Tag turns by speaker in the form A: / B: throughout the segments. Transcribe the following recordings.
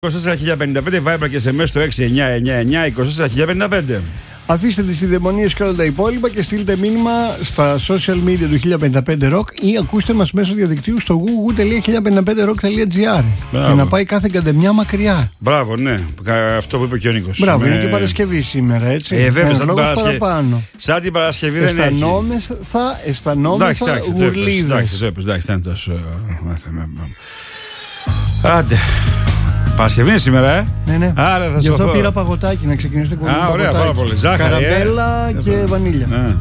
A: 24.055 Viber και SMS στο 6999 24.055.
B: Αφήστε τις ειδαιμονίες και όλα τα υπόλοιπα και στείλτε μήνυμα στα social media του 1055 Rock ή ακούστε μας μέσω διαδικτύου στο www.1055rock.gr για να πάει κάθε καντεμιά μακριά.
A: Μπράβο, ναι. Αυτό που είπε και ο Νίκος.
B: Μπράβο, είναι και Παρασκευή σήμερα, έτσι.
A: Βέβαια,
B: σαν
A: την Παρασκευή δεν έχει.
B: Αισθανόμεθα γουρλίδες.
A: Εντάξει, ήταν τόσο. Άντε. Παρασκευή είναι σήμερα,
B: Ναι.
A: Άρα θα
B: γι' αυτό
A: σωθώ.
B: πήρα παγωτάκι να ξεκινήσω το κομμάτι.
A: Ωραία, πάρα πολύ. Ζάχαρη,
B: καραμπέλα και βανίλια.
A: Ναι.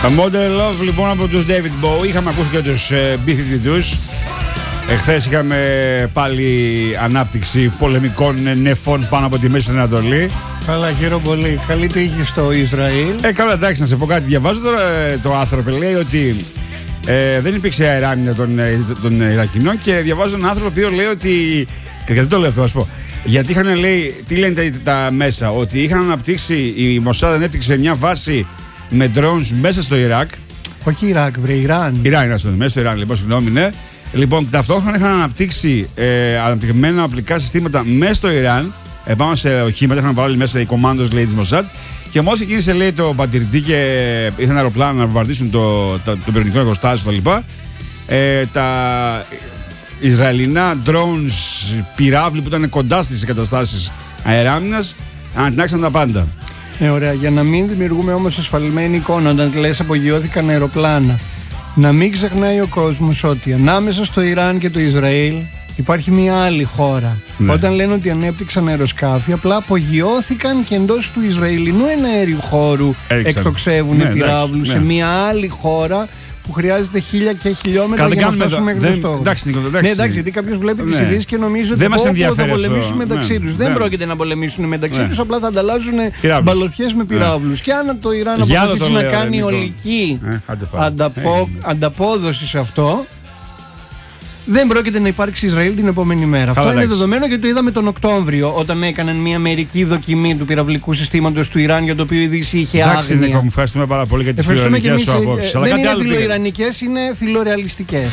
A: Modern Love λοιπόν από τους David Bowie. Είχαμε ακούσει και τους B-52s. Εχθές είχαμε πάλι ανάπτυξη πολεμικών νεφών πάνω από τη Μέση Ανατολή.
B: Καλά, χαίρομαι πολύ. Καλή τύχη στο Ισραήλ.
A: Καλά, εντάξει, να σε πω κάτι. Διαβάζω τώρα το άνθρωπο. Λέει ότι δεν υπήρξε αεράμινα των Ιρακινών και διαβάζω έναν άνθρωπο που λέει ότι. Και γιατί το λέω αυτό, ας πω. Γιατί είχαν, λέει, τι λένε τα μέσα, ότι είχαν αναπτύξει, η Μοσάντ ανέπτυξε μια βάση με drones μέσα στο Ιράκ. Όχι
B: Ιράκ, βρε, Ιράν.
A: Μέσα στο Ιράν, λοιπόν, συγγνώμη, ναι. Λοιπόν, ταυτόχρονα είχαν αναπτύξει αναπτυγμένα οπλικά συστήματα μέσα στο Ιράν, επάνω σε οχήματα, είχαν βάλει μέσα οι κομμάντος, λέει, της Μοσάντ. Και μόλις ξεκίνησε, λέει, το πατηρητή και ήρθαν αεροπλάνα να βομβαρδίσουν το πυρηνικό εργοστάσιο κτλ. Τα Ισραηλινά drones, πυράβλοι που ήταν κοντά στις εγκαταστάσεις αεράμινας, ανατινάξαν τα πάντα.
B: Ωραία, για να μην δημιουργούμε όμως ασφαλμένη εικόνα όταν λες απογειώθηκαν αεροπλάνα, να μην ξεχνάει ο κόσμος ότι ανάμεσα στο Ιράν και το Ισραήλ υπάρχει μια άλλη χώρα. Ναι. Όταν λένε ότι ανέπτυξαν αεροσκάφη, απλά απογειώθηκαν και εντός του Ισραηλινού εναέριου χώρου εκτοξεύουν πυράβλους σε μια άλλη χώρα που χρειάζεται 1000 και χιλιόμετρα για να φτάσουν μέχρι το στόχο.
A: Ναι,
B: εντάξει, γιατί κάποιος βλέπει τις ειδήσεις και νομίζει ότι θα πολεμήσουν μεταξύ τους. Δεν πρόκειται να πολεμήσουν μεταξύ τους, απλά θα ανταλλάζουν μπαλωθιές με πυράβλους. Και αν το Ιράν αποφασίσει να κάνει ολική ανταπόδοση σε αυτό, δεν πρόκειται να υπάρξει Ισραήλ την επόμενη μέρα. Αυτό είναι δεδομένο και το είδαμε τον Οκτώβριο, όταν έκαναν μια μερική δοκιμή του πυραυλικού συστήματος του Ιράν, για το οποίο η Δύση είχε άγνοια.
A: Εντάξει, Νίκο, μου ευχαριστούμε πάρα πολύ για τις φιλοειρανικές σου απόψεις.
B: Δεν είναι φιλοειρανικές, είναι φιλορεαλιστικές.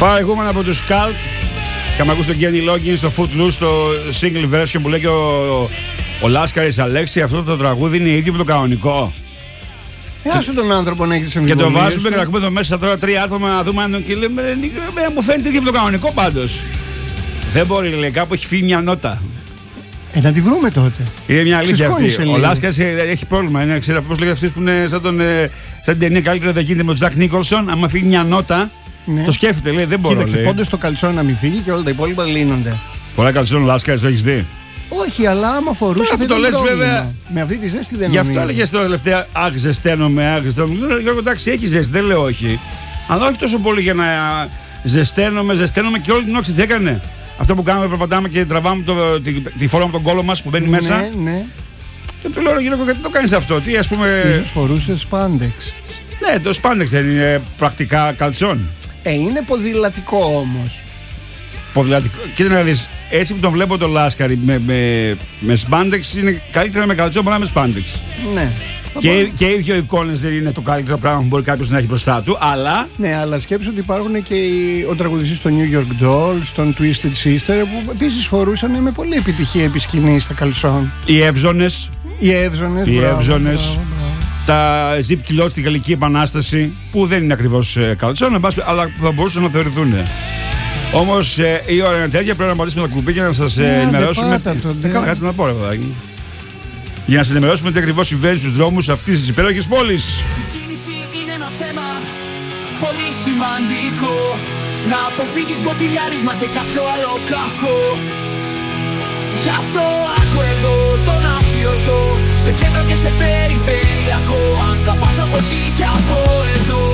A: Far Woman από τους Cult. Είχαμε ακούσει τον Kenny Loggins στο Footloose, το single version που λέει και ο Λάσκαρης Αλέξη. Αυτό το τραγούδι είναι ίδιο με το κανονικό.
B: Άσε τον άνθρωπο να έχει τις
A: και το βάζουμε και να ακούμε εδώ μέσα τώρα 3 άτομα να δούμε αν και λέμε, μου φαίνεται ίδιο με το κανονικό πάντως. Δεν μπορεί, λέει, κάπου έχει φύγει μια νότα.
B: Να τη βρούμε τότε.
A: Είναι μια αλήθεια αυτή. Ο Λάσκαρης έχει πρόβλημα. Είναι, ξέρω πώς λέγεται, αυτής που είναι σαν την ταινία Καλύτερα δεν γίνεται με τον Τζακ Νίκολσον. Αν φύγει μια νότα, ναι. Το σκέφτεται, λέει, δεν μπορώ.
B: Κοίταξε, πόντως το καλτσόν να μην φύγει και όλα τα υπόλοιπα λύνονται.
A: Φοράει καλτσόν ο Λάσκαρης, το έχεις δει?
B: Όχι, αλλά άμα φορούσε αυτό το λες βέβαια. Με αυτή τη ζέστη δεν
A: γι' αυτό έλεγες τώρα τελευταία, αχ, ζεσταίνομαι. Γιώργο, εντάξει, έχει ζέστη, δεν λέω όχι. Αλλά όχι τόσο πολύ για να ζεσταίνομαι και όλη την όξη τι έκανε. Αυτό που κάνουμε, περπατάμε και τραβάμε τη φόρμα από τον κόλο μας που μπαίνει μέσα.
B: Ναι.
A: Και του λέω, Γιώργο, γιατί το κάνεις αυτό? Τι, ας πούμε.
B: Ίσως φορούσε σπάντεξ.
A: Ναι, το σπάντεξ δεν είναι πρακτικά καλτσόν.
B: Είναι ποδηλατικό όμως.
A: Ποδηλατικό. Κοίτα να δεις, έτσι που τον βλέπω το Λάσκαρη με σπάντεξ είναι καλύτερα με καλτσόν παρά με σπάντεξ.
B: Ναι.
A: Και οι δύο εικόνες δεν είναι το καλύτερο πράγμα που μπορεί κάποιος να έχει μπροστά του, αλλά.
B: Ναι, αλλά σκέψου ότι υπάρχουν και ο τραγουδιστής των New York Dolls, των Twisted Sister, που επίσης φορούσαν με πολύ επιτυχία επί σκηνής τα καλτσόν.
A: Οι Εύζωνες.
B: Μπράβο.
A: Τα Zip Kilot στη Γαλλική Επανάσταση, που δεν είναι ακριβώς καλτσόν, αλλά θα μπορούσαν να θεωρηθούν. Όμως η ώρα είναι τέτοια, πρέπει να πατήσουμε τα κουμπί για να σας ενημερώσουμε. Κάτσε να πω, για να σας ενημερώσουμε τι ακριβώς συμβαίνει στους δρόμους αυτής της υπέροχης πόλης.
C: Η κίνηση είναι ένα θέμα πολύ σημαντικό. Να αποφύγεις μποτιλιάρισμα και κάποιο άλλο κακό. Γι' αυτό άκου εδώ τον αφιωτό, σε κέντρο και σε περιφερειακό. Αν θα πας από εκεί και από εδώ.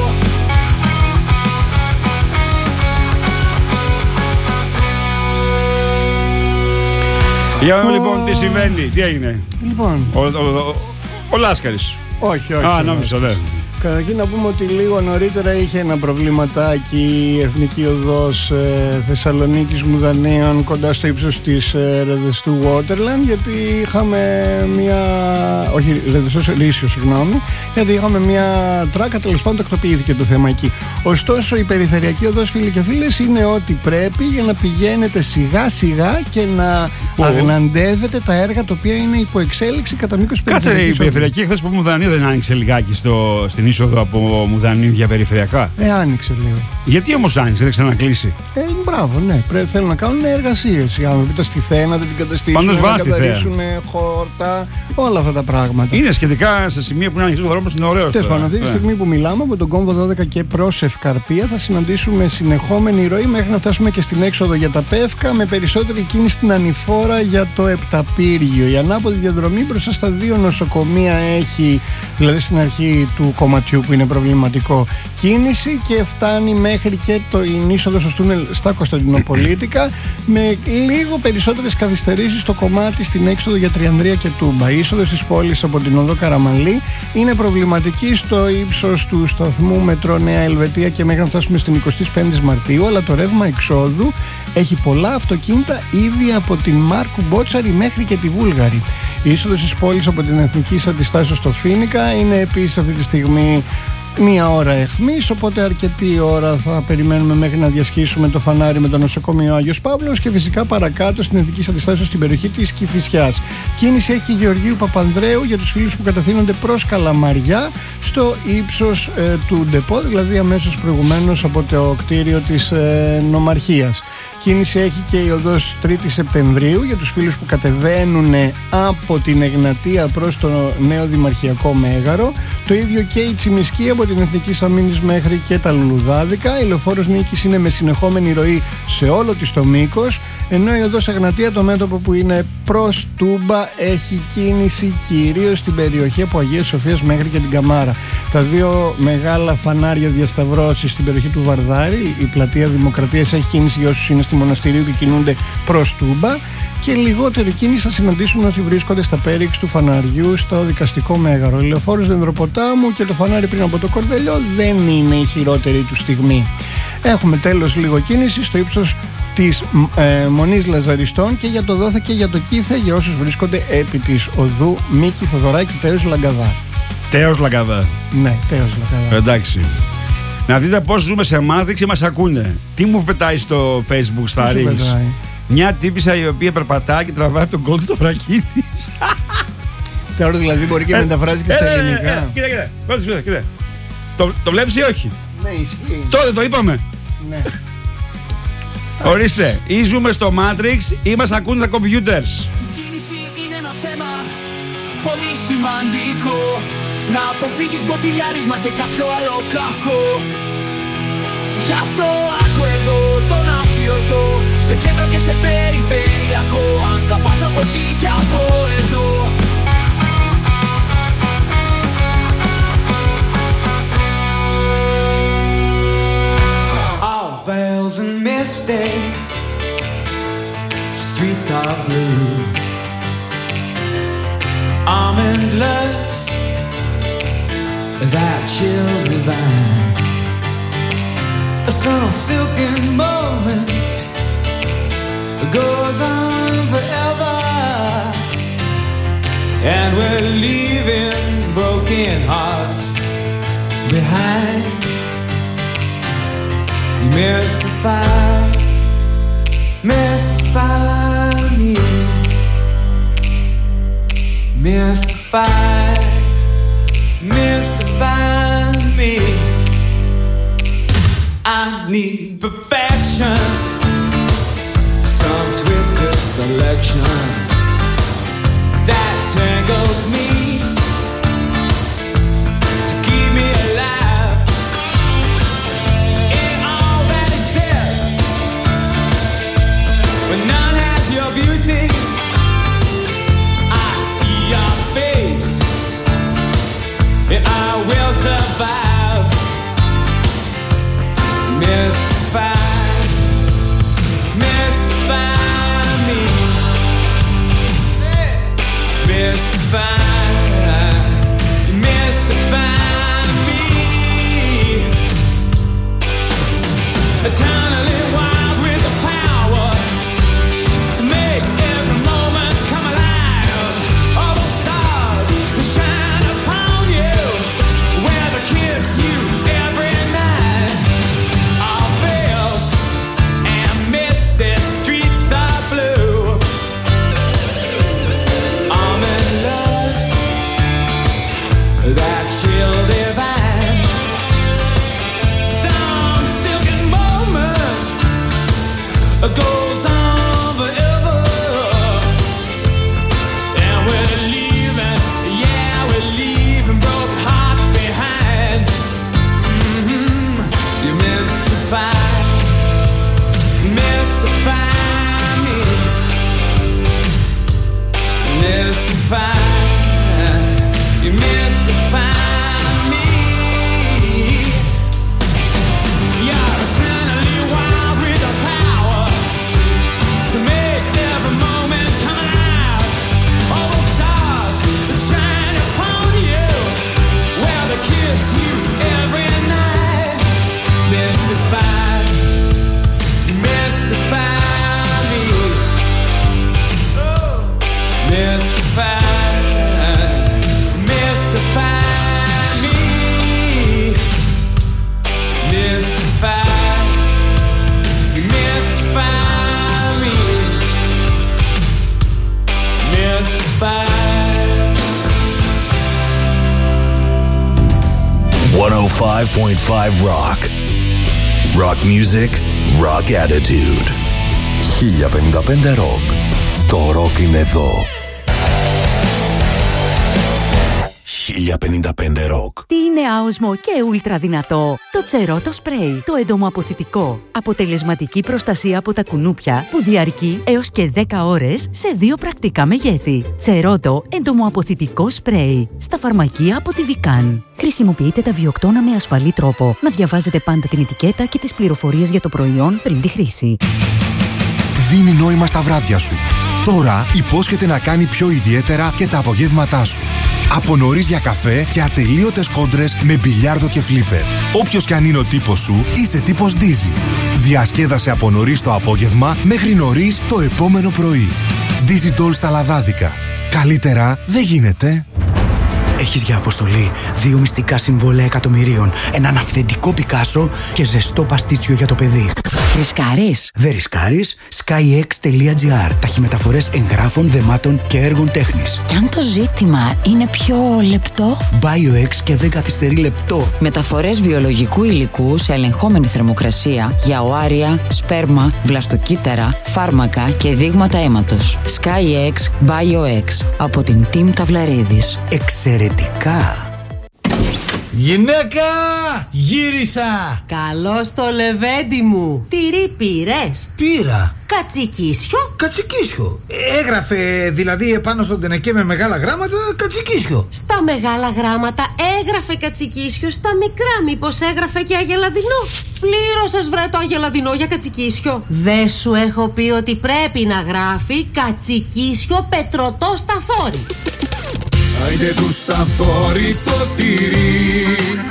A: Για να δούμε λοιπόν τι συμβαίνει, τι έγινε.
B: Λοιπόν.
A: Ο Λάσκαρης.
B: Όχι.
A: Νόμιζα, ναι.
B: Καταρχήν να πούμε ότι λίγο νωρίτερα είχε ένα προβληματάκι η Εθνική Οδός Θεσσαλονίκης Μουδανίων κοντά στο ύψος της Ρεδεστού Waterland, γιατί είχαμε γιατί είχαμε μια τράκα, τέλος πάντων τακτοποιήθηκε το θέμα εκεί. Ωστόσο η Περιφερειακή Οδός, φίλοι και φίλες, είναι ότι πρέπει για να πηγαίνετε σιγά σιγά και να αγναντεύετε τα έργα τα οποία είναι υπό εξέλιξη κατά μήκος περιφερειακής.
A: Κάτσε, η Περιφερειακή χθες που Μουδανίου δεν άνοιξε λιγάκι στην είσοδο από Μουδανίου για περιφερειακά?
B: Άνοιξε λίγο.
A: Γιατί όμως άνοιξε, δεν ξανακλείσει?
B: Μπράβο, ναι. Θέλουν να κάνουν εργασίες. Οι άνθρωποι τα στιθένα, δεν την καταστήσουν, να καθαρίσουν χόρτα, όλα αυτά τα πράγματα.
A: Είναι σχετικά σε σημεία που είναι ανοιχτό ο δρόμος, είναι ωραίο.
B: Τέλος πάντων, αυτή τη στιγμή που μιλάμε από τον κόμβο 12 και προς Ευκαρπία θα συναντήσουμε συνεχόμενη ροή μέχρι να φτάσουμε και στην έξοδο για τα Πεύκα, με περισσότερη κίνηση στην Ανηφόρα για το Επταπύργιο. Η ανάποδη διαδρομή μπροστά στα 2 νοσοκομεία έχει, δηλαδή στην αρχή του κομματιού που είναι προβληματικό, κίνηση και φτάνει μέχρι και την είσοδο στο τούνελ στα Κωνσταντινοπολίτικα, με λίγο περισσότερες καθυστερήσεις στο κομμάτι στην έξοδο για Τριανδρία και Τούμπα. Η είσοδος της πόλης από την οδό Καραμανλή είναι προβληματική στο ύψος του σταθμού μετρό Νέα Ελβετία και μέχρι να φτάσουμε στην 25η Μαρτίου, αλλά το ρεύμα εξόδου έχει πολλά αυτοκίνητα ήδη από την Μάρκου Μπότσαρη μέχρι και τη Βούλγαρη. Η είσοδος της πόλης από την Εθνική Αντιστάσεως στο Φίνικα είναι επίσης αυτή τη στιγμή 1 ώρα εχμής, οπότε αρκετή ώρα θα περιμένουμε μέχρι να διασχίσουμε το φανάρι με το νοσοκομείο Άγιος Παύλος και φυσικά παρακάτω στην Εθνική Αντιστάσεως στην περιοχή της Κηφισιάς. Κίνηση έχει Γεωργίου Παπανδρέου για τους φίλους που κατευθύνονται προς Καλαμαριά στο ύψος του Ντεπό, δηλαδή αμέσως προηγουμένως από το κτίριο της Νομαρχίας. Κίνηση έχει και η οδός 3η Σεπτεμβρίου για τους φίλους που κατεβαίνουν από την Εγνατία προς το νέο Δημαρχιακό Μέγαρο. Το ίδιο και η Τσιμισκή από την Εθνική Σαμίνης μέχρι και τα Λουλουδάδικα. Η λεωφόρος Νίκης είναι με συνεχόμενη ροή σε όλο της το μήκος, ενώ η οδός Εγνατία, το μέτωπο που είναι προς Τούμπα, έχει κίνηση κυρίως στην περιοχή από Αγίας Σοφίας μέχρι και την Καμάρα. Τα 2 μεγάλα φανάρια διασταυρώσεις στην περιοχή του Βαρδάρη, η πλατεία Δημοκρατίας, έχει κίνηση για όσους είναι στη Μοναστηρίου και κινούνται προς Τούμπα, και λιγότερη κίνηση θα συναντήσουν όσοι βρίσκονται στα πέριξ του φαναριού στο Δικαστικό Μέγαρο. Η λεωφόρος Δενδροποτάμου και το φανάρι πριν από το Κορδελιό δεν είναι η χειρότερη του στιγμή. Έχουμε τέλος λίγο κίνηση στο ύψος της Μονής Λαζαριστών και για το Δόθε και για το Κίθε για όσους βρίσκονται επί της οδού Μίκη Θοδωράκη Τέος Λαγκαδά.
A: Τέος Λαγκαδά.
B: Ναι, Τέος Λαγκαδά.
A: Εντάξει. Να δείτε πώς ζούμε σε Matrix και μας ακούνε. Τι μου πετάει στο Facebook, στα Reels. Μια τύπισσα η οποία περπατάει και τραβάει τον κόλ του το φρακί της.
B: Τώρα δηλαδή μπορεί και μεταφράζει και στα ελληνικά.
A: Κοίτα. Το βλέπεις ή όχι?
B: Ναι, ισχύει.
A: Τότε το είπαμε.
B: Ναι.
A: Ορίστε, ή ζούμε στο Matrix ή μας ακούνε τα computers.
C: Η κίνηση είναι ένα θέμα πολύ σημαντικό. Να αποφύγεις μποτιλιάρισμα και κάποιο άλλο κακό. Γι' αυτό άκου εδώ τον αφιωτό, σε κέντρο και σε περιφερειακό. Αν θα πας από εκεί και από εδώ.
D: All veils and misty, streets are blue. Almond looks, that chill divine. Some silken moment goes on forever, and we're leaving broken hearts behind. You mystify me, mystify me. I need perfection, some twisted selection that tangles me to keep me alive in all that exists. When none has your beauty, I see your face, and I will survive. Mystify me, mystify me. Eternally wild with the power to make every moment come alive. All those stars that shine upon you, where they kiss you every night. All veils and misty streets are blue. Almond looks, that chill divine. Some silken moment goes on forever, and we're leaving, yeah, we're leaving broken hearts behind. You mystify me, mystify, you mystify me. You're eternally wild with the power to make every moment come alive. All those stars that shine upon you, where they kiss you every night. Mystify, you mystify me. Mystify, mystify me. Mystify, you mystify me. Mystify.
E: 105.5 Rock. Rock music, rock attitude. 1055 Rock. Το rock είναι εδώ. 1055 Rock.
F: Τι είναι άοσμο και ούλτρα δυνατό? Το Τσερότο Σπρέι, το εντομοαποθητικό. Αποτελεσματική προστασία από τα κουνούπια που διαρκεί έως και 10 ώρες σε 2 πρακτικά μεγέθη. Τσερότο εντομοαποθητικό σπρέι. Στα φαρμακεία από τη Βικάν. Χρησιμοποιείτε τα βιοκτώνα με ασφαλή τρόπο. Να διαβάζετε πάντα την ετικέτα και τις πληροφορίες για το προϊόν πριν τη χρήση.
G: Δίνει νόημα στα βράδια σου. Τώρα υπόσχεται να κάνει πιο ιδιαίτερα και τα απογεύματά σου. Από νωρίς για καφέ και ατελείωτες κόντρες με μπιλιάρδο και φλίπερ. Όποιος κι αν είναι ο τύπος σου, είσαι τύπος Dizzy. Διασκέδασε από νωρίς το απόγευμα μέχρι νωρίς το επόμενο πρωί. Dizzy Doll στα λαδάδικα. Καλύτερα δεν γίνεται.
H: Έχεις για αποστολή 2 μυστικά συμβόλαια εκατομμυρίων, έναν αυθεντικό Πικάσο και ζεστό παστίτσιο για το παιδί.
F: Ρισκάρεις?
H: Δεν ρισκάρεις. skyx.gr. Ταχυμεταφορές εγγράφων, δεμάτων και έργων τέχνης.
F: Κι αν το ζήτημα είναι πιο λεπτό?
H: BioX και δεν καθυστερεί λεπτό.
F: Μεταφορές βιολογικού υλικού σε ελεγχόμενη θερμοκρασία για οάρια, σπέρμα, βλαστοκύτταρα, φάρμακα και δείγματα αίματος. SkyX BioX από την Team Ταυλαρίδης.
H: Εξαιρετικά!
I: Γυναίκα! Γύρισα!
J: Καλώς το λεβέντι μου. Τυρί πήρες?
I: Πήρα.
J: Κατσικίσιο?
I: Κατσικίσιο. Έγραφε δηλαδή επάνω στον τενεκέ με μεγάλα γράμματα κατσικίσιο.
J: Στα μεγάλα γράμματα έγραφε κατσικίσιο, στα μικρά μήπως έγραφε και αγελαδινό? Πλήρωσες βρε το αγελαδινό για κατσικίσιο? Δεν σου έχω πει ότι πρέπει να γράφει κατσικίσιο πετρωτό σταθόρι?
C: Άιντε του σταθόρι το τυρί,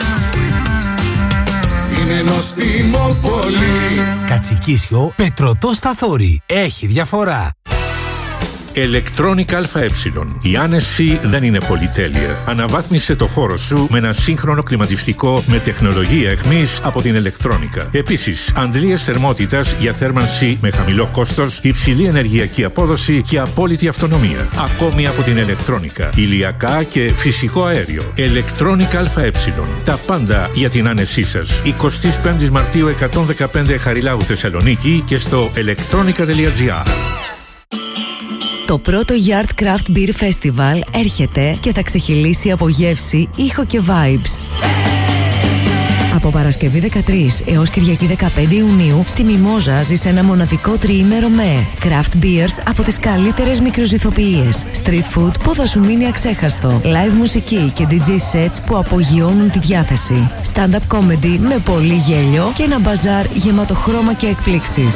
C: είναι νοστίμο πολύ.
I: Κατσικίσιο πετρωτό σταθόρι. Έχει διαφορά.
K: Electronic ΑΕ. Η άνεση δεν είναι πολυτέλεια. Αναβάθμισε το χώρο σου με ένα σύγχρονο κλιματιστικό με τεχνολογία εχμής από την Electronica. Επίσης, αντλίες θερμότητας για θέρμανση με χαμηλό κόστος, υψηλή ενεργειακή απόδοση και απόλυτη αυτονομία. Ακόμη από την Electronica. Ηλιακά και φυσικό αέριο. Electronic ΑΕ. Τα πάντα για την άνεσή σας. 25 Μαρτίου 115 Χαριλάου Θεσσαλονίκη και στο electronica.gr.
L: Το πρώτο Yard Craft Beer Festival έρχεται και θα ξεχυλήσει από γεύση, ήχο και vibes. Από Παρασκευή 13 έως Κυριακή 15 Ιουνίου στη Μιμόζα ζεις ένα μοναδικό τριήμερο με craft beers από τις καλύτερες μικροζυθοποιίες, street food που θα σου μείνει αξέχαστο, live μουσική και DJ sets που απογειώνουν τη διάθεση, stand-up comedy με πολύ γέλιο και ένα μπαζάρ γεμάτο χρώμα και εκπλήξεις.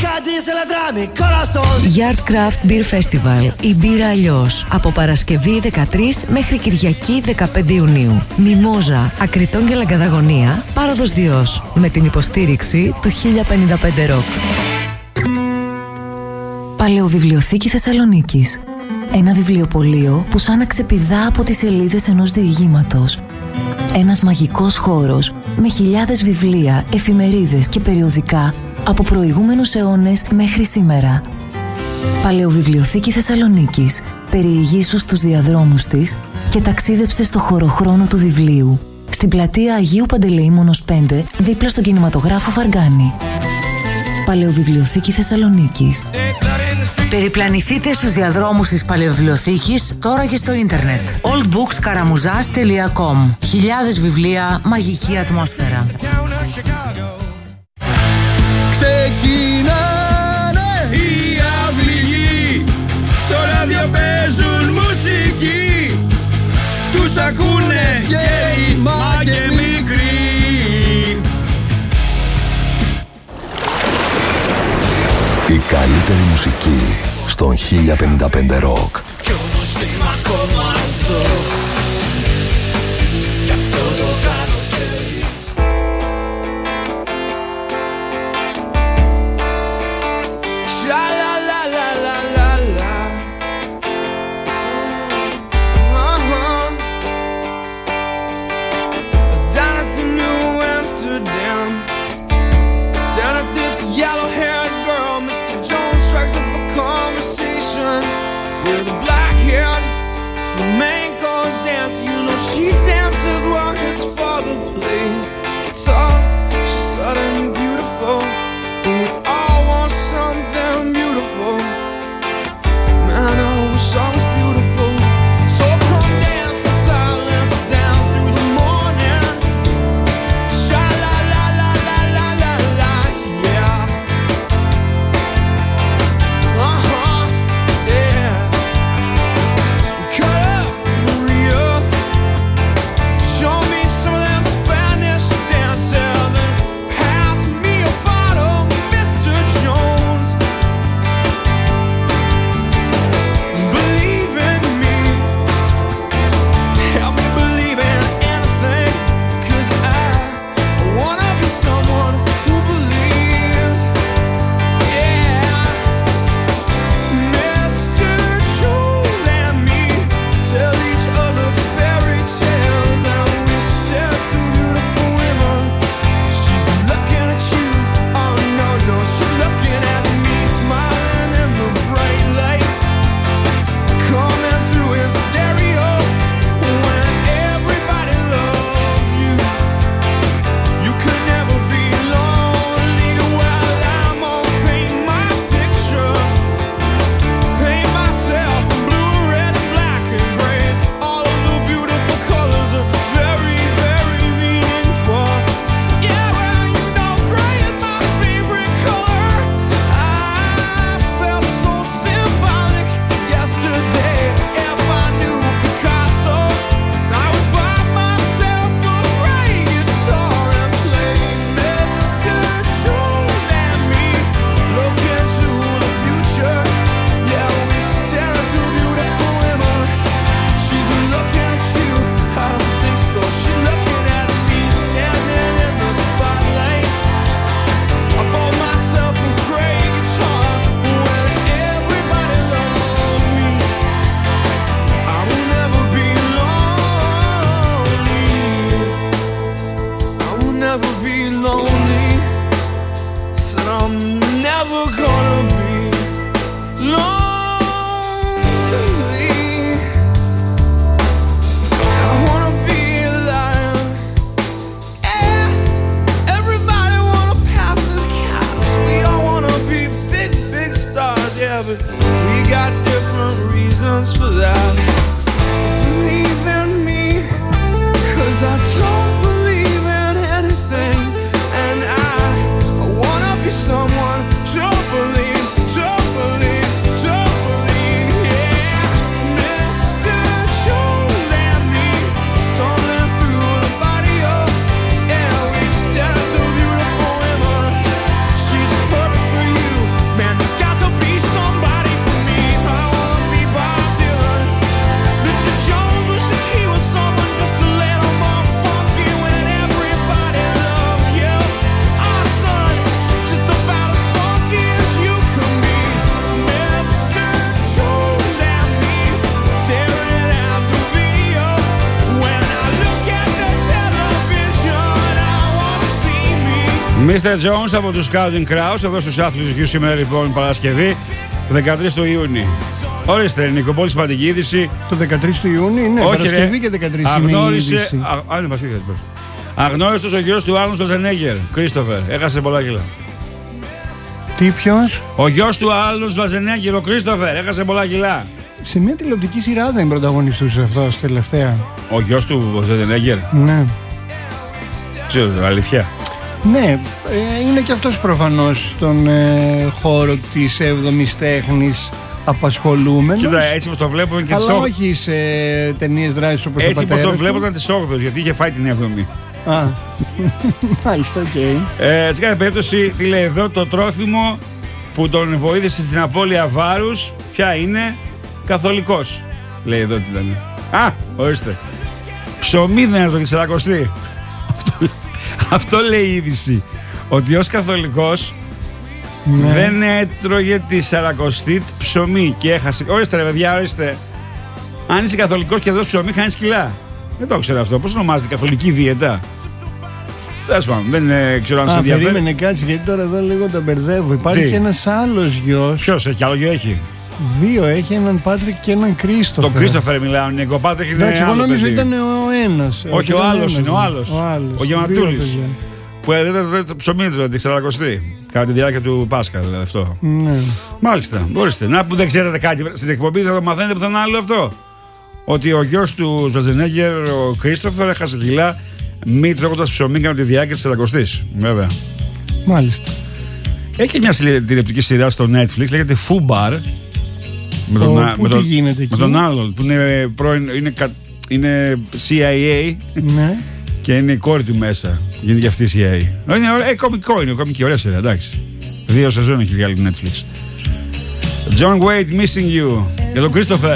L: Yard Craft Beer Festival, η μπύρα αλλιώς. Από Παρασκευή 13 μέχρι Κυριακή 15 Ιουνίου. Μιμόζα, Ακριτών και Λαγκαδαγωνία, Πάροδος Διός, με την υποστήριξη του 1055 Rock. Παλαιοβιβλιοθήκη Θεσσαλονίκης. Ένα βιβλιοπωλείο που σαν να ξεπηδά από τις σελίδες ενός διηγήματος. Ένας μαγικός χώρος με χιλιάδες βιβλία, εφημερίδες και περιοδικά από προηγούμενους αιώνες μέχρι σήμερα. Παλαιοβιβλιοθήκη Θεσσαλονίκης. Περιηγήσου στους διαδρόμους της και ταξίδεψε στο χωροχρόνο του βιβλίου. Στην πλατεία Αγίου Παντελεήμονος 5, δίπλα στον κινηματογράφο Φαργκάνη. Παλαιοβιβλιοθήκη Θεσσαλονίκης.
M: Περιπλανηθείτε στους διαδρόμους της Παλαιοβιβλιοθήκης τώρα και στο ίντερνετ. oldbookskaramuzas.com. Χιλιάδες βιβλία, μαγική ατμόσφαιρα.
C: Ξεκινάνε οι αυληγοί, στο ράδιο παίζουν μουσική, τους ακούνε γέροι μα και μικροί.
E: Η καλύτερη μουσική στον 1055 Rock.
C: Κι όμως είμαι ακόμα εδώ, κι αυτό το καλοκαίρι. Σαλαλαλαλαλαλα. I was down at the New Amsterdam, stared at this yellow-haired girl. Mr. Jones strikes up a conversation with a black-haired flamenco dancer. You know she dances while his father lonely. Said I'm never gonna be lonely. I wanna be a lion. Yeah, everybody wanna pass as cats. We all wanna be big, big stars. Yeah, but we got different reasons for that. Believe in me, 'cause I don't believe in anything. And I wanna be someone to believe, yeah. Mr. Jones and me, stumbling through the barrio. Yeah, we stare at the beautiful women. She's perfect for you. Man, there's got to be somebody for me. I wanna be Bob Dylan. Mr. Jones wishes he was someone just to let him off funky when everybody loves you. Our son is just about as funky as you can be. Mr. Jones and me, staring at the video. When I look at the television, I wanna see me.
A: Mr. Jones από τους Counting Crows, εδώ στους άθλους του σήμερα λοιπόν Παρασκευή, 13 του Ιούνιου. Ορίστε, Νίκο, πολύ σημαντική είδηση.
B: Το 13 του Ιούνιου είναι Παρασκευή και 13
A: αγνώρισε. Είναι Παρασκευή. Αγνώριστος ο γιος του Άρνολντ Σβαρτσενέγκερ, Κρίστοφερ. Έχασε πολλά κιλά.
B: Τι, ποιος?
A: Ο γιος του Άρνολντ Σβαρτσενέγκερ, ο Κρίστοφερ. Έχασε πολλά κιλά.
B: Σε μια τηλεοπτική σειρά δεν πρωταγωνιστούσε αυτός τελευταία?
A: Ο γιος του Σβαρτσενέγκερ.
B: Ναι.
A: Ξέρω, αλήθεια.
B: Ναι, είναι και αυτός προφανώς στον χώρο της 7ης τέχνης απασχολούμενος.
A: Κοίτα, έτσι όπως το βλέπουμε και
B: αλλά όχι σε ταινίες δράσης όπως
A: έτσι
B: ο πατέρας.
A: Έτσι όπως το βλέπονταν τις 8ης, γιατί είχε φάει την 7η.
B: Α, μάλιστα, οκ.
A: Σε κάθε περίπτωση, τι λέει εδώ, το τρόφιμο που τον βοήθησε στην απώλεια βάρους, ποια είναι? Καθολικός. Λέει εδώ τι ήταν. Α, ορίστε. Ψωμί δεν είναι το 40. Αυτό λέει η είδηση. Ότι ως καθολικός δεν έτρωγε τη 40η ψωμί και έχασε. Ορίστε ρε παιδιά, ορίστε. Αν είσαι καθολικός και εδώ ψωμί, χάνεις κιλά. Δεν το ξέρω αυτό. Πώς ονομάζεται καθολική δίαιτα? Τέλος πάντων, δεν ξέρω αν σε ενδιαφέρει.
B: Περίμενε, κάτσε, γιατί τώρα εδώ λίγο τα μπερδεύω. Υπάρχει και ένας άλλος γιος.
A: Ποιος έχει, άλλο γιο έχει?
B: Δύο έχει, έναν Πάτρικ και έναν Κρίστοφερ.
A: Τον Κρίστοφερ μιλάω, Νίκο. Ο Πάτρικ είναι
B: εντάξει,
A: άλλο.
B: εγώ νόμιζα
A: παιδί.
B: ήταν ο ένας.
A: Όχι, ο άλλος είναι, ο άλλος. Ο Γεματούλης. Που έδινε το ψωμί του, τη 40η. Κατά τη διάρκεια του Πάσχα, δηλαδή αυτό.
B: Ναι.
A: Μάλιστα, μπορείτε. Να που δεν ξέρετε κάτι στην εκπομπή, θα το μαθαίνετε πουθενά άλλο αυτό. Ότι ο γιος του Σβαρτσενέγκερ, ο Κρίστοφερ, έχασε κιλά μη τρώγοντας ψωμί κατά τη διάρκεια τη 40η. Βέβαια.
B: Μάλιστα.
A: Έχει μια τηλεοπτική σειρά στο Netflix, λέγεται Fubar. Με τον άλλο που είναι πρώην, είναι CIA.
B: Ναι.
A: Και είναι η κόρη του μέσα. Γίνεται και αυτή η CIA. Είναι κωμικό, είναι κωμική, ωραία σειρά, εντάξει. 2 σεζόν έχει βγάλει το Netflix. John Wade, Missing You. Για τον Christopher.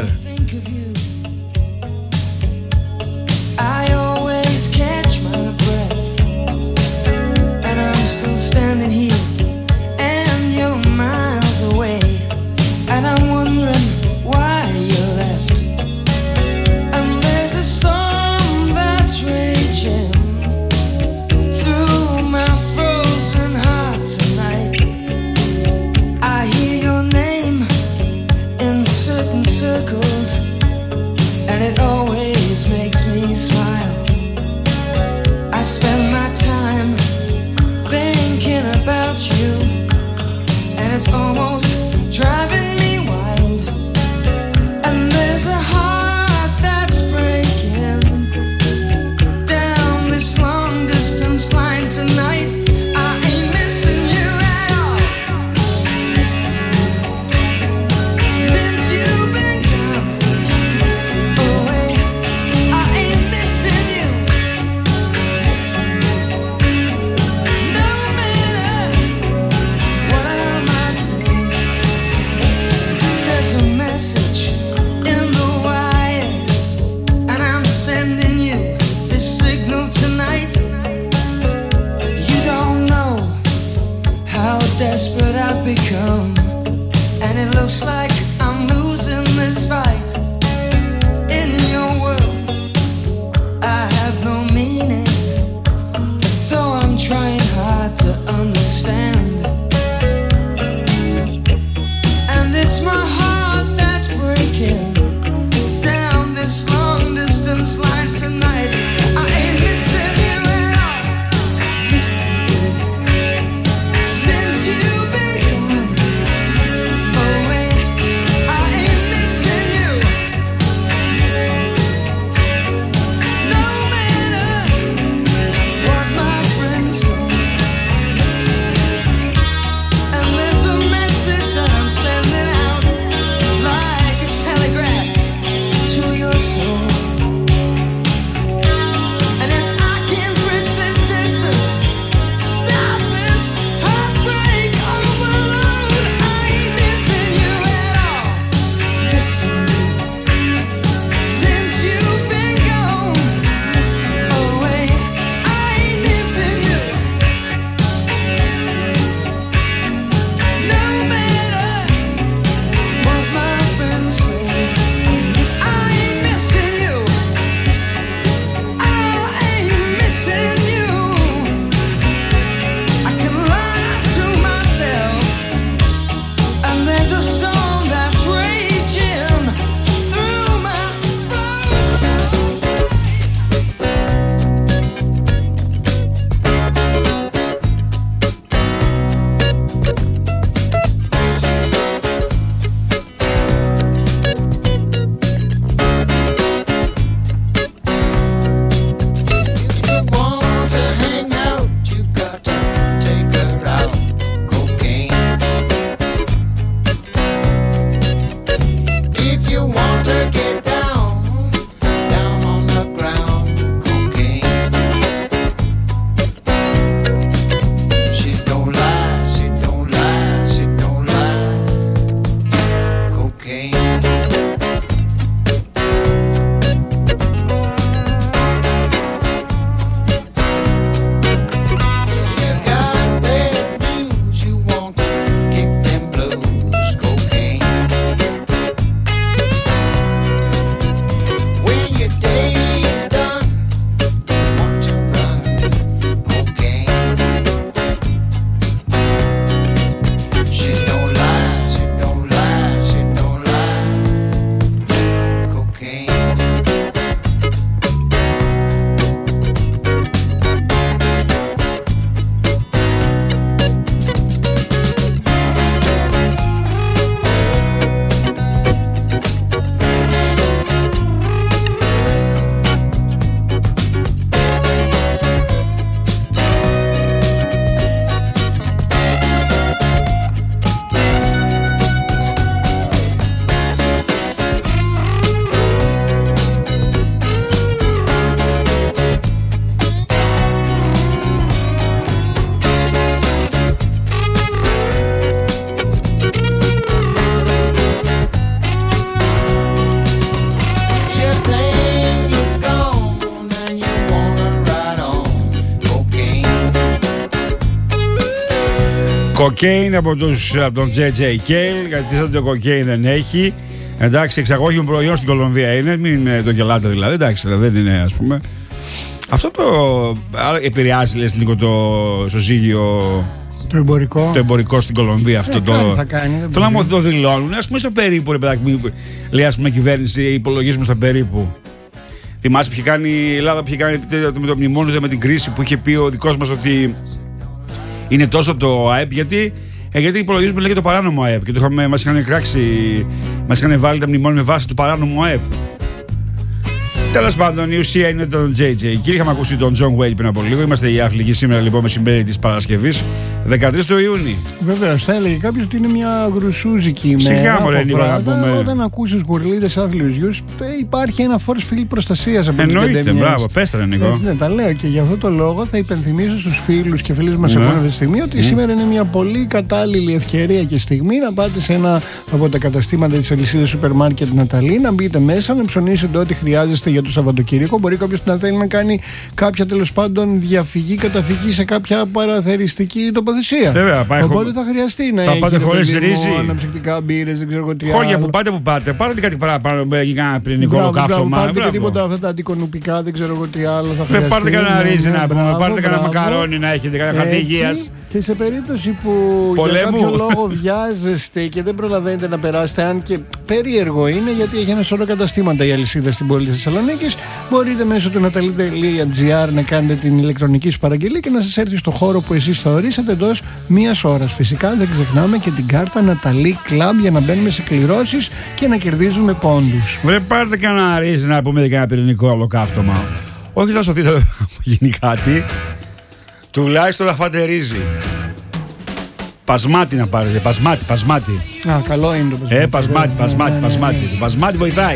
C: Trying hard.
D: hard to understand, and it's my heart that's breaking down this long distance line tonight. I ain't missing you at all, missing you since you've been gone away. I ain't missing you, missing you. No matter what my friends say, and there's a message that I'm sending out like a telegraph to your soul. And if I can bridge this distance, stop this heartbreak overload, I ain't missing you at all, missing you since you've been gone away. I ain't missing you, missing you. No matter what my friends say, I ain't missing you. I ain't missing you. I can lie to myself, and there's a storm that's raging through my If you want to hang out, you got to take her out. Cocaine. If you want to get down, down on the ground. Cocaine. She don't lie, she don't lie, she don't lie. Cocaine. You got bad news, you want to kick them blues. Cocaine. When your day's done, want to run. Cocaine. She don't lie, she don't lie, she don't lie. Cocaine. You think it's gone and you wanna ride on. Cocaine.
A: Cocaine από τον JJ Cale, γιατί σαν το cocaine δεν έχει. Εντάξει, εξαγώγιο προϊόν στην Κολομβία είναι, μην το γελάτε δηλαδή. Εντάξει, δεν είναι, ας πούμε. Αυτό το επηρεάζει, λες, λίγο το ισοζύγιο.
B: Το εμπορικό.
A: Το εμπορικό στην Κολομβία αυτό το.
B: Θα κάνει, δεν
A: Θέλω να
B: μπορεί.
A: μου το δηλώνουν. Ας πούμε στο περίπου, ρε παιδάκι μου, λέει, ας πούμε, κυβέρνηση, υπολογίζουμε στα περίπου. Θυμάσαι που είχε κάνει η Ελλάδα, που είχε κάνει με το μνημόνιο, με την κρίση, που είχε πει ο δικός μας ότι είναι τόσο το ΑΕΠ, γιατί υπολογίζουμε, λέγεται, το παράνομο ΑΕΠ. Και μας είχαν κράξει, μας είχαν βάλει τα μνημόνια με βάση του παράνομου ΑΕΠ. Τέλος πάντων, η ουσία είναι τον JJ. Κύριε, είχαμε ακούσει τον John Wayne πριν από λίγο. Είμαστε οι Αθλητικοί σήμερα, λοιπόν, μεσημέρι της Παρασκευής, 13 του Ιούνιου.
B: Βεβαίως, θα έλεγε κάποιος ότι είναι μια γρουσούζικη ημέρα.
A: Σιγά, μωρέ, Νίκο, να πούμε.
B: Όταν ακούσεις γουρλίδες άθλιους γιους, υπάρχει ένα φόρος φίλη προστασίας από τις
A: Εννοείται,
B: πεντέμιες.
A: μπράβο, πες τα, Νίκο.
B: Έτσι, ναι, τα λέω, και γι' αυτό το λόγο θα υπενθυμίσω στους φίλους και φίλες μας
A: Ναι.
B: αυτή τη στιγμή ότι σήμερα είναι μια πολύ κατάλληλη ευκαιρία και στιγμή να πάτε σε ένα από τα καταστήματα της αλυσίδας σούπερ μάρκετ Ναταλή, να μπείτε μέσα, να ψωνίσετε ό,τι χρειάζεστε για το Σαββατοκύριακο. Μπορεί κάποιος να θέλει να κάνει κάποια, τέλος πάντων, διαφυγή, καταφυγή σε κάποια παραθεριστική τοποθεσία. τοποθεσία.
A: Βέβαια,
B: οπότε θα χρειαστεί να
A: θα πάτε χωρίς ρύζι.
B: Αναψυκτικά, μπύρες, δεν ξέρω τι.
A: Χώρια που πάτε. Πάρετε κάτι παραπάνω. Κανένα πυρηνικό ολοκαύτωμα.
B: Πάρτε και τίποτα αυτά τα αντικονουπικά, δεν ξέρω εγώ τι άλλο θα χρειαστεί.
A: Πάρτε κανένα ρύζι να πούμε. Πάρτε κανένα μακαρόνι να έχετε, κανένα χαρτί υγείας.
B: Και σε περίπτωση που για κάποιο λόγο βιάζεστε και δεν προλαβαίνετε να περάσετε, αν και περίεργο είναι γιατί έχει ένα σωρό καταστήματα η αλυσίδα στην πόλη της Θεσσαλονίκης, μπορείτε μέσω του natalie.gr να κάνετε την ηλεκτρονική σας παραγγελία και να σας έρθει στο χώρο που εσείς θα ορίσατε εντός μίας ώρας. Φυσικά δεν ξεχνάμε και την κάρτα Natalie Club για να μπαίνουμε σε κληρώσεις και να κερδίζουμε πόντους.
A: Βρε, πάρτε κανένα ρύζι να πούμε κανένα πυρηνικό ολοκαύτωμα. Όχι θα σωθείτε να γίνει κάτι. Τουλάχιστον θα φάτε ρύζι. Πασμάτι να πάρετε, πασμάτι.
B: Α, καλό είναι το πασμάτι.
A: Πασμάτι. Το πασμάτι βοηθάει.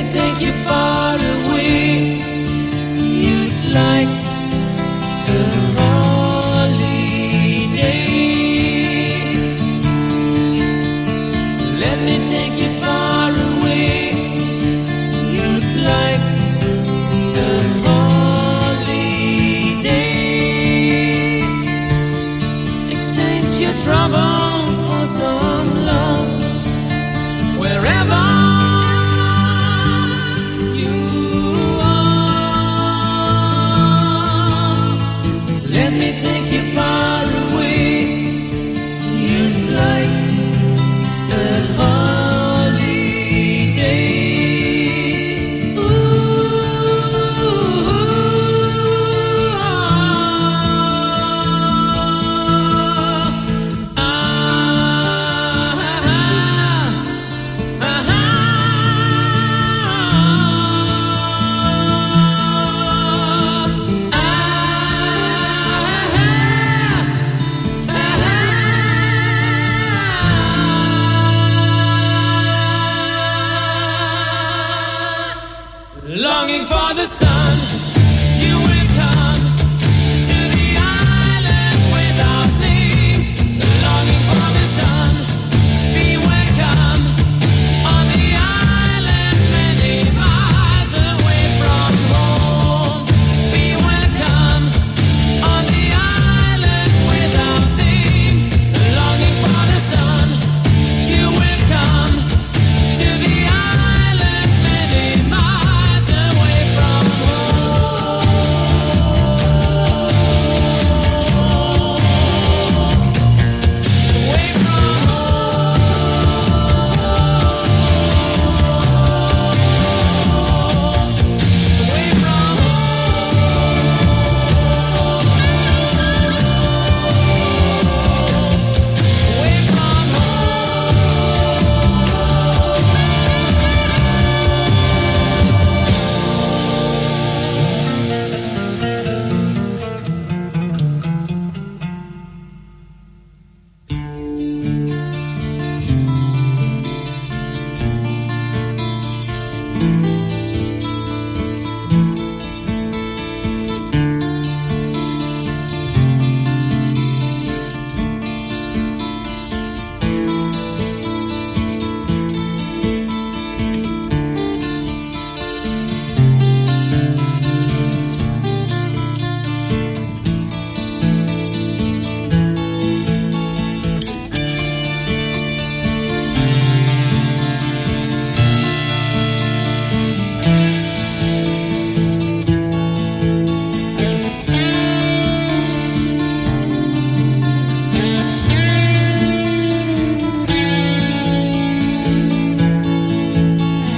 D: take you far away. You'd like a holiday. Let me take you far away. You'd like a holiday. Exchange your troubles for some love. Wherever you are, let me take you far away. You'd like a holiday. Longing for the sun.